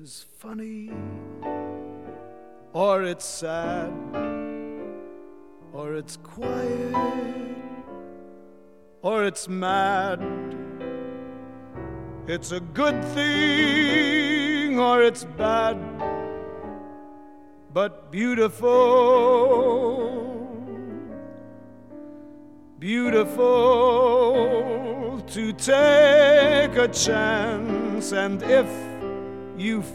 is funny, or it's sad, or it's quiet, or it's mad. It's a good thing or it's bad, but beautiful, beautiful to take a chance. And if you